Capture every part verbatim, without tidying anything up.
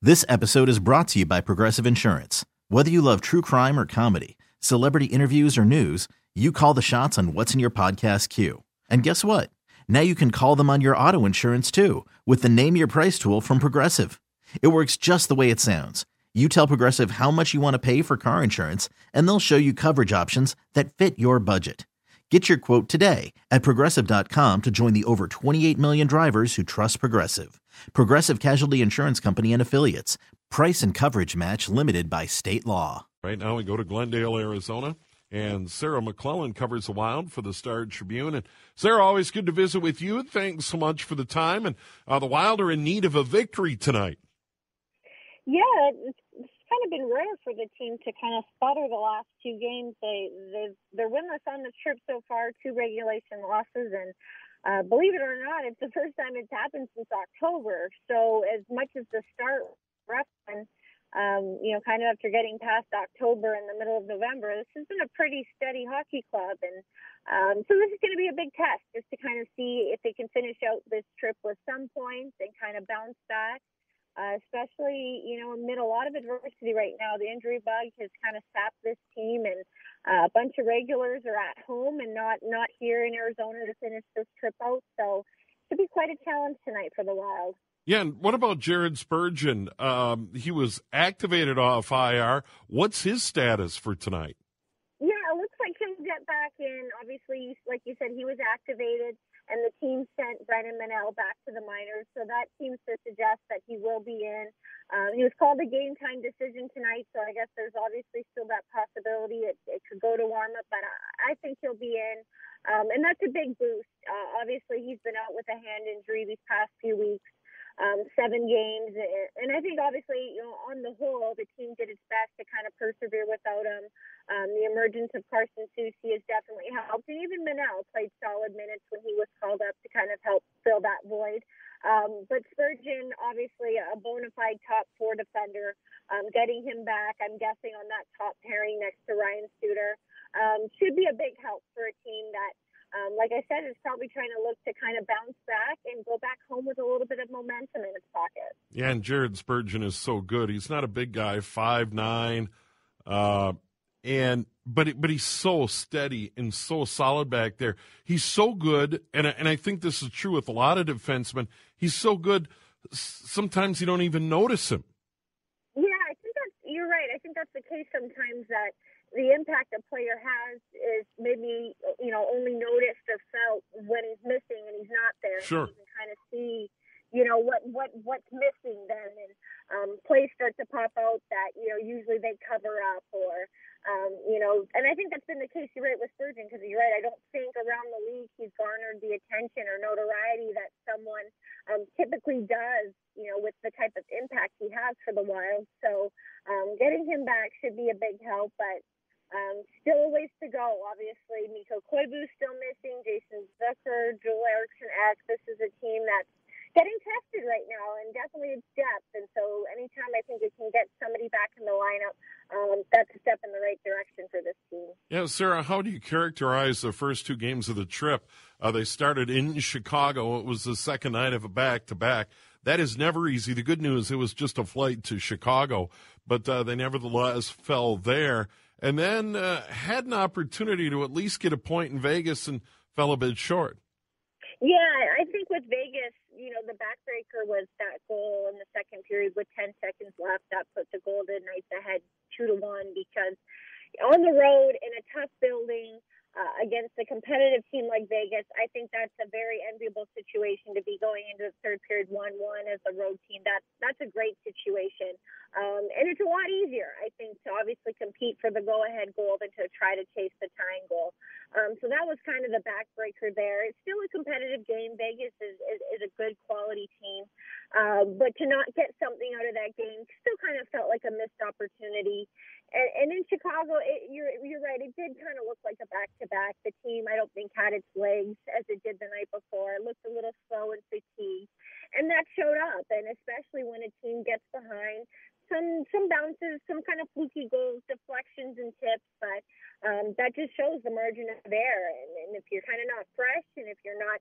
This episode is brought to you by Progressive Insurance. Whether you love true crime or comedy, celebrity interviews or news, you call the shots on what's in your podcast queue. And guess what? Now you can call them on your auto insurance too with the Name Your Price tool from Progressive. It works just the way it sounds. You tell Progressive how much you want to pay for car insurance, and they'll show you coverage options that fit your budget. Get your quote today at Progressive dot com to join the over twenty-eight million drivers who trust Progressive. Progressive Casualty Insurance Company and Affiliates. Price and coverage match limited by state law. Right now we go to Glendale, Arizona, and Sarah McClellan covers the Wild for the Star Tribune. And Sarah, always good to visit with you. Thanks so much for the time. And uh, the Wild are in need of a victory tonight. Yeah, it's, it's kind of been rare for the team to kind of sputter the last two games. They they they're winless on the trip so far, two regulation losses, and uh, believe it or not, it's the first time it's happened since October. So as much as the start rough, and um, you know, kind of after getting past October in the middle of November, this has been a pretty steady hockey club, and um, so this is going to be a big test just to kind of see if they can finish out this trip with some points and kind of bounce back. Uh, especially, you know, amid a lot of adversity right now. The injury bug has kind of sapped this team, and uh, a bunch of regulars are at home and not, not here in Arizona to finish this trip out. So it should be quite a challenge tonight for the Wild. Yeah, and what about Jared Spurgeon? Um, he was activated off I R. What's his status for tonight? Yeah, it looks like he'll get back in. Obviously, like you said, he was activated, and the team sent Brennan Manel back to the minors. So that seems to suggest that he will be in. Um, he was called a game-time decision tonight, so I guess there's obviously still that possibility it, it could go to warm-up, but I, I think he'll be in. Um, and that's a big boost. Uh, obviously, he's been out with a hand injury these past few weeks. Um, seven games, and I think obviously, you know, on the whole, the team did its best to kind of persevere without him. Um, the emergence of Carson Soucy has definitely helped, and even Manel played solid minutes when he was called up to kind of help fill that void. Um, but Spurgeon, obviously a bona fide top four defender, um, getting him back, I'm guessing on that top pairing next to Ryan Suter, um, should be a big help for a team that, Um, like I said, is probably trying to look to kind of bounce back and go back home with a little bit of momentum in its pocket. Yeah, and Jared Spurgeon is so good. He's not a big guy, five nine, uh, and but but he's so steady and so solid back there. He's so good, and and I think this is true with a lot of defensemen. He's so good. Sometimes you don't even notice him. Yeah, I think that's you're right. I think that's the case sometimes that. The impact a player has is maybe, you know, only noticed or felt when he's missing and he's not there. Sure. So you can kind of see, you know, what, what, what's missing then. And um, plays start to pop out that, you know, usually they cover up or, um, you know, and I think that's been the case, you're right, with Spurgeon, because you're right, I don't think around the league he's garnered the attention or notoriety that someone um, typically does, you know, with the type of impact he has for the Wild. So um, getting him back should be a big help, but Um, still a ways to go, obviously. Mikko Koivu's still missing, Jason Zucker, Joel Eriksson-Ek. This is a team that's getting tested right now, and definitely it's depth. And so anytime I think it can get somebody back in the lineup, um, that's a step in the right direction for this team. Yeah, Sarah, how do you characterize the first two games of the trip? Uh, they started in Chicago. It was the second night of a back-to-back. That is never easy. The good news, it was just a flight to Chicago, but uh, they nevertheless fell there. And then uh, had an opportunity to at least get a point in Vegas and fell a bit short. Yeah, I think with Vegas, you know, the backbreaker was that goal in the second period with ten seconds left. That put the Golden Knights ahead two to one because on the road in a tough building, Uh, against a competitive team like Vegas, I think that's a very enviable situation to be going into the third period one one as a road team. That's, that's a great situation. Um, and it's a lot easier, I think, to obviously compete for the go-ahead goal than to try to chase the tying goal. Um, so that was kind of the backbreaker there. It's still a competitive game. Vegas is, is, is a good quality team. Uh, but to not get something out of that game still kind of felt like a missed opportunity. And, and in Chicago, it, you're you're right. It did kind of look like a back-to-back. The team, I don't think, had its legs as it did the night before. It looked a little slow and fatigued, and that showed up. And especially when a team gets behind, some some bounces, some kind of fluky goals, deflections, and tips. But um, that just shows the margin of error. And, and if you're kind of not fresh, and if you're not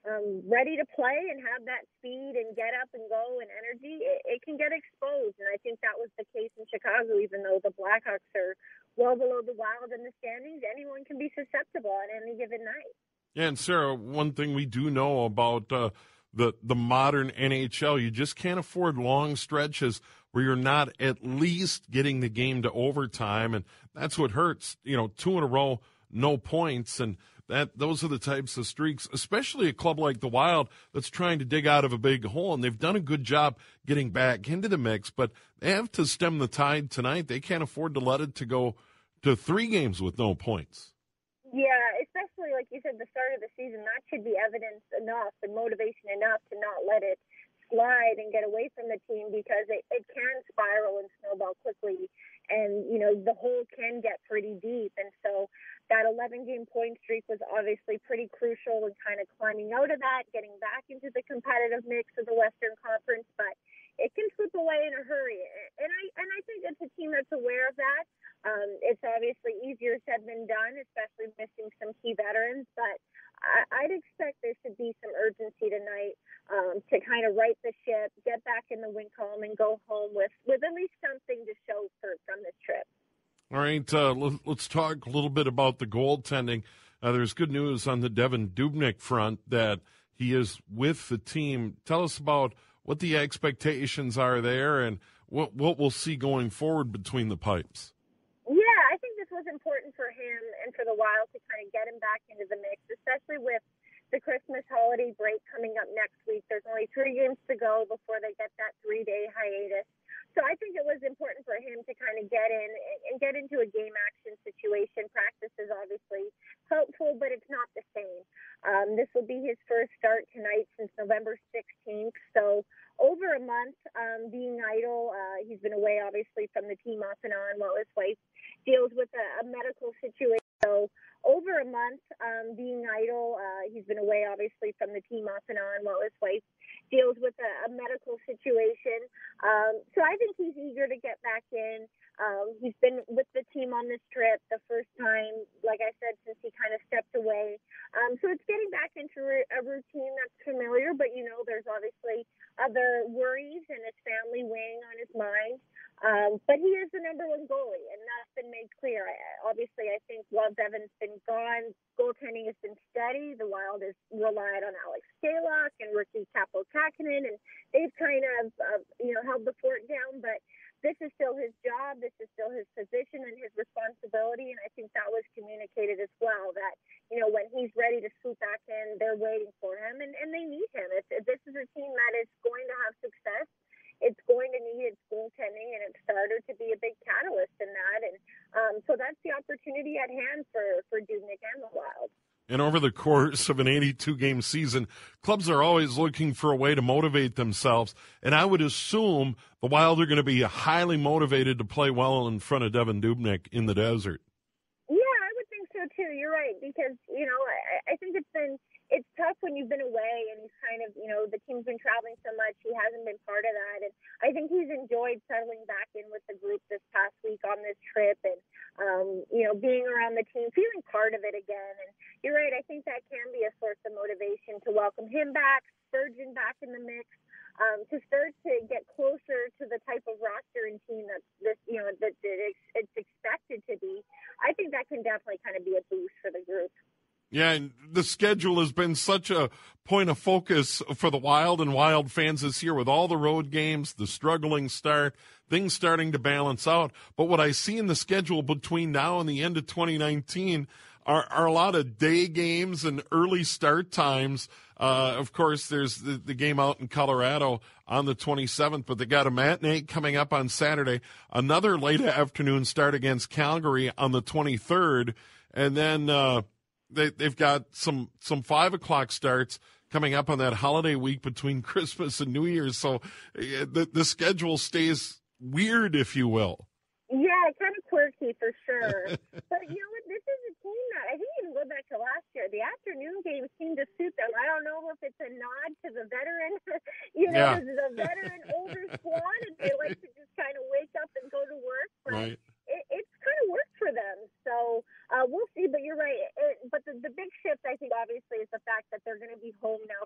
um, ready to play and have that speed and get up and go and energy, it, it can get exposed. And I think that was the case in Chicago, even though the Blackhawks are well below the Wild in the standings. Anyone can be susceptible on any given night. Yeah, and Sarah, one thing we do know about uh, the the modern N H L, you just can't afford long stretches where you're not at least getting the game to overtime, and that's what hurts. You know, two in a row, no points, and that those are the types of streaks, especially a club like the Wild that's trying to dig out of a big hole, and they've done a good job getting back into the mix, but they have to stem the tide tonight. They can't afford to let it to go to three games with no points. Yeah, especially like you said, the start of the season, that should be evidence enough and motivation enough to not let it slide and get away from the team, because it, it can spiral and snowball quickly, and you know the hole can get pretty deep. And so that eleven-game point streak was obviously pretty crucial in kind of climbing out of that, getting back into the competitive mix of the Western Conference, but it can slip away in a hurry. And I and I think it's a team that's aware of that. Um, it's obviously easier said than done, especially missing some key veterans, but I, I'd expect there should be some urgency tonight um, to kind of right the ship, get back in the win column, and go home with, with at least something to show for from this trip. All right, uh, let, let's talk a little bit about the goaltending. Uh, there's good news on the Devan Dubnyk front that he is with the team. Tell us about what the expectations are there and what what we'll see going forward between the pipes. Yeah, I think this was important for him and for the Wild to kind of get him back into the mix, especially with the Christmas holiday break coming up next week. There's only three games to go before they get that three-day hiatus. So I think it was important for him to kind of get in and get into a game action situation. Practice is obviously helpful, but it's not the same. Um, this will be his first start tonight since November sixteenth. So over a month um, being idle. Uh, he's been away, obviously, from the team off and on while his wife deals with a, a medical situation. So over a month um, being idle. Uh, he's been away, obviously, from the team off and on while his wife deals with a, a medical situation. Um, so I think he's eager to get back in. Um, he's been with the team on this trip the first time, like I said, since he kind of stepped away. Um, so it's getting back into a routine that's familiar, but, you know, there's obviously other worries and his family weighing on his mind. Um, but he is the number one goalie, and that's been made clear. I, obviously, I think while Devan's been gone, goaltending has been steady. The Wild has relied on Alex Stalock and Ricky Kaapo-Kähkönen, and they've kind of, uh, you know, held the fort down. But this is still his job. This is still his position and his responsibility, and I think that was communicated as well, that, you know, when he's ready to swoop back in, they're waiting for him, and, and they need him. If, if this is a team that is going to have success, it's going to need its goaltending and its starter to be a big catalyst in that. And um, so that's the opportunity at hand for, for Dubnyk and the Wild. And over the course of an eighty-two game season, clubs are always looking for a way to motivate themselves. And I would assume the Wild are going to be highly motivated to play well in front of Devan Dubnyk in the desert. Yeah, I would think so too. You're right, because, you know, I, I think it's been it's tough when you've been away and he's kind of, you know, the team's been traveling so much. He hasn't been part of that. And I think he's enjoyed settling back in with the group this past week on this trip and, um, you know, being around the team, feeling part of it again. And you're right, I think that can be a source of motivation to welcome him back, Spurgeon back in the mix, um, to start to get closer to the type of roster and team that this, you know, that it's expected to be. I think that can definitely kind of be a boost for the group. Yeah, and the schedule has been such a point of focus for the Wild and Wild fans this year with all the road games, the struggling start, things starting to balance out. But what I see in the schedule between now and the end of twenty nineteen are, are a lot of day games and early start times. Uh, of course, there's the, the game out in Colorado on the twenty-seventh, but they got a matinee coming up on Saturday, another late afternoon start against Calgary on the twenty-third, and then uh, They, they've got some, some five o'clock starts coming up on that holiday week between Christmas and New Year's. So uh, the, the schedule stays weird, if you will. Yeah, kind of quirky for sure. But you know what? This is a team that I think even go back to last year. The afternoon games seem to suit them. I don't know if it's a nod to the veteran, you know, Yeah. the veteran older squad, and they like to just kind of wake up and go to work. But Right. it, it's kind of worked for them. So uh, we'll see. But you're right. It, but the, the big shift, I think, obviously, is the fact that they're going to be home now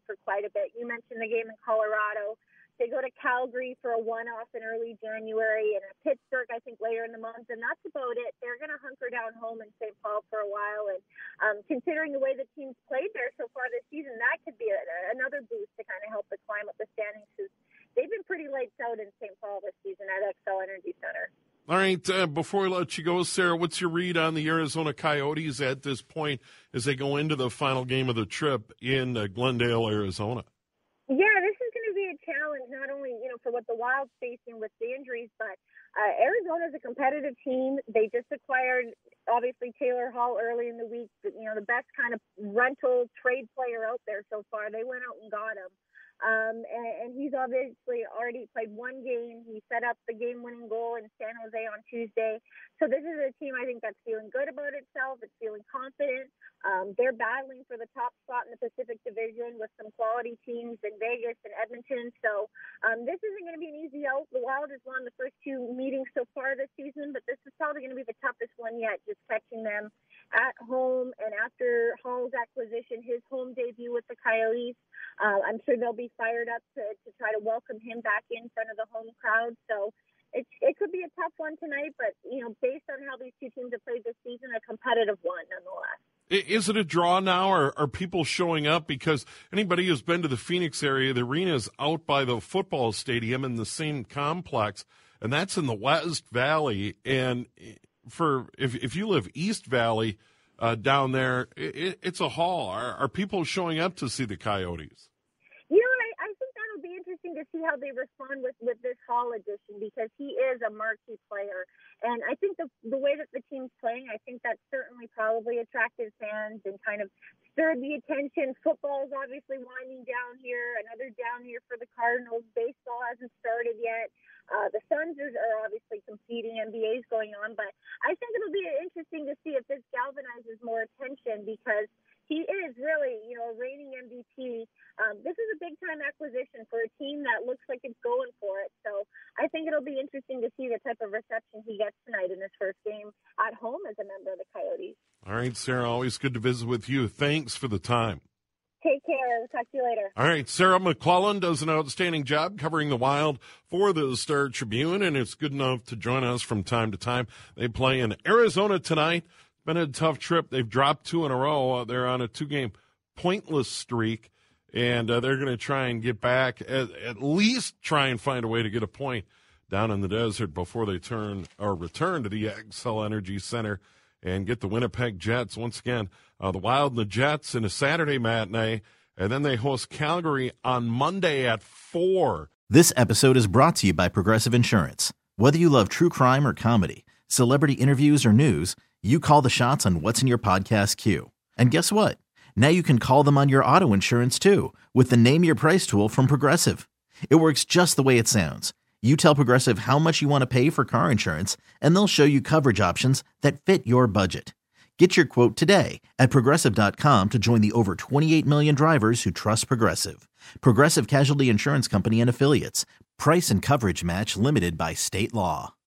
one off in early January, and Pittsburgh, I think, later in the month, and that's about it. They're going to hunker down home in Saint Paul for a while, and um, considering the way the team's played there so far this season, that could be a, another boost to kind of help the climb up the standings, because they've been pretty lights out in Saint Paul this season at Xcel Energy Center. All right, uh, before we let you go, Sarah, what's your read on the Arizona Coyotes at this point as they go into the final game of the trip in uh, Glendale, Arizona? Yeah, this is going to be a challenge, not only, you know, for what the Wild's facing with the injuries, but uh, Arizona's a competitive team. They just acquired, obviously, Taylor Hall early in the week, you know, the best kind of rental trade player out there so far. They went out and got him. Um, and, and he's obviously already played one game. He set up the game-winning goal in San Jose on Tuesday. So this is a team, I think, that's feeling good about itself. It's feeling confident. Um, they're battling for the top spot in the Pacific Division with some quality teams in Vegas and Edmonton. So um, this isn't going to be an easy out. The Wild has won the first two meetings so far this season, but this is probably going to be the toughest one yet, just catching them at home. And after Hall's acquisition, his home debut with the Coyotes, uh, I'm sure they'll be fired up to, to try to welcome him back in front of the home crowd. So it, it could be a tough one tonight, but, you know, based on how these two teams have played this season, a competitive one nonetheless. Is it a draw now, or are people showing up? Because anybody who's been to the Phoenix area, the arena is out by the football stadium in the same complex, and that's in the West Valley. And for if if you live East Valley uh, down there, it, it's a haul. Are, are people showing up to see the Coyotes? You know, I, I think that'll be interesting to see how they respond with, with this Hall edition, because he is a marquee player. And I think the the way that the team's playing, I think that certainly probably attracted fans and kind of stirred the attention. Football is obviously winding down here, another down year for the Cardinals. Baseball hasn't started yet. Uh, the Suns are, are obviously competing. N B A is going on. But I think it'll be interesting to see if this galvanizes more attention, because he is really, you know, a reigning M V P. Um, this is a big-time acquisition for a team that looks like it's going for it. So I think it'll be interesting to see the type of reception he gets tonight in his first game at home as a member of the Coyotes. All right, Sarah, always good to visit with you. Thanks for the time. Take care. We'll talk to you later. All right, Sarah McClellan does an outstanding job covering the Wild for the Star Tribune, and it's good enough to join us from time to time. They play in Arizona tonight. Been a tough trip. They've dropped two in a row. Uh, they're on a two-game pointless streak, and uh, they're going to try and get back, at, at least try and find a way to get a point down in the desert before they turn or return to the Xcel Energy Center and get the Winnipeg Jets. Once again, uh, the Wild and the Jets in a Saturday matinee, and then they host Calgary on Monday at four. This episode is brought to you by Progressive Insurance. Whether you love true crime or comedy, celebrity interviews or news, you call the shots on what's in your podcast queue. And guess what? Now you can call them on your auto insurance too with the Name Your Price tool from Progressive. It works just the way it sounds. You tell Progressive how much you want to pay for car insurance, and they'll show you coverage options that fit your budget. Get your quote today at Progressive dot com to join the over twenty-eight million drivers who trust Progressive. Progressive Casualty Insurance Company and Affiliates. Price and coverage match limited by state law.